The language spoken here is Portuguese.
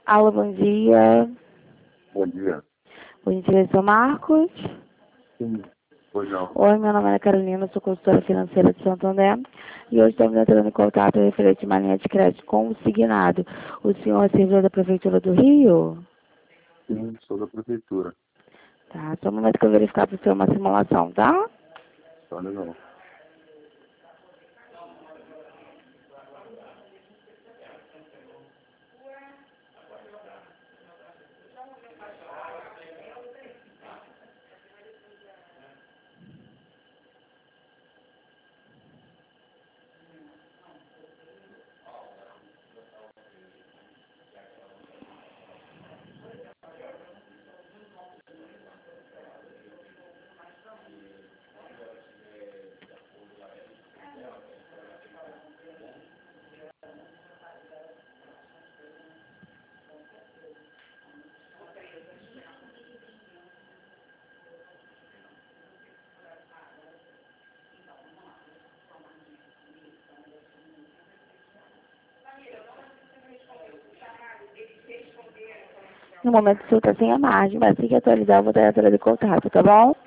Alô, bom dia. Bom dia. Bom dia, seu Marcos. Sim, pois não. Oi, meu nome é Carolina, sou consultora financeira de Santander e hoje estamos entrando em contato referente a uma linha de crédito consignado. O senhor é servidor da Prefeitura do Rio? Sim, sou da prefeitura. Tá, só um momento que eu verificar para o senhor uma simulação, tá? Tá legal. No momento o senhor está sem a margem, mas assim que atualizar eu vou dar a entrada de contato, tá bom?